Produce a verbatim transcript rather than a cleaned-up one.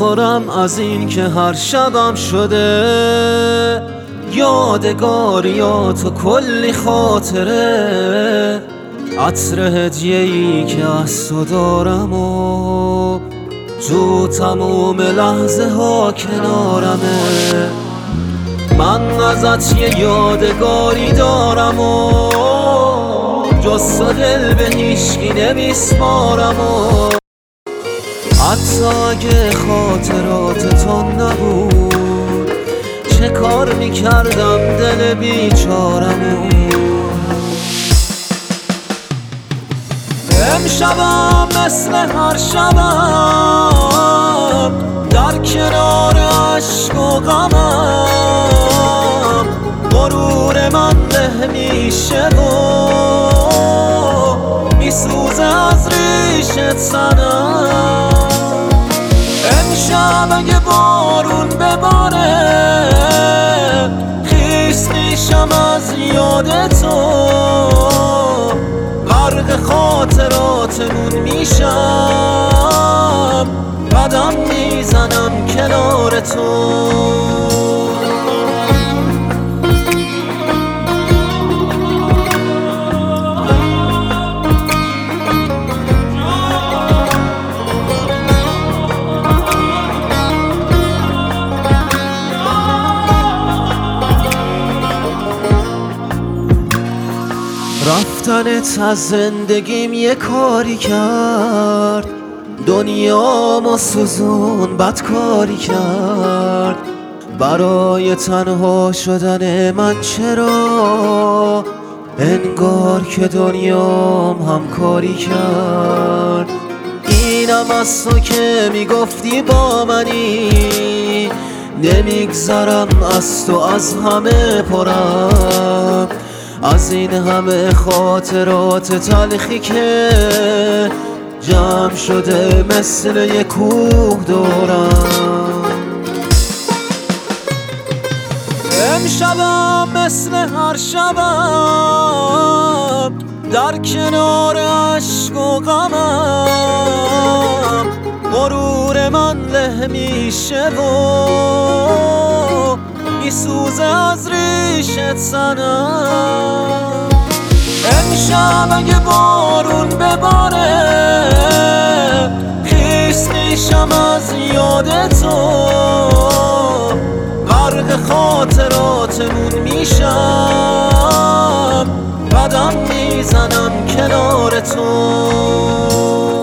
میخورم از این که هر شبم شده یادگاریات و کلی خاطره، عطر هدیه‌ای که از تو دارم و تو تموم لحظه ها کنارمه. من ازت یه یادگاری دارم و جز تو دل به هیچکی نمیسپارم و حتی اگه خاطرات تو نبود چه کار میکردم دل بیچارمو. امشبم مثل هر شبم در کنار عشق و غمم غرور من به میشه و میسوزه از ریشت سنم. امشب اگه بارون بباره خیس میشم از یاد تو، غرق خاطراتمون میشم قدم میزنم کنار تو. رفتنت از زندگیم یه کاری کرد، دنیامو سوزون بدکاری کرد. برای تنها شدن من چرا انگار که دنیام همکاری کرد. اینم از تو که میگفتی با منی، نمیگذرم از تو از همه پرم، از این همه خاطرات تلخی که جمع شده مثل یک کوه دورم. امشبم مثل هر شبم در کنار عشق و غمم غرور من له میشه و میسوزه از ریشت سنم. امشب اگه بارون بباره خیس میشم از یاد تو، غرق خاطراتمون میشم قدم میزنم کنار تو.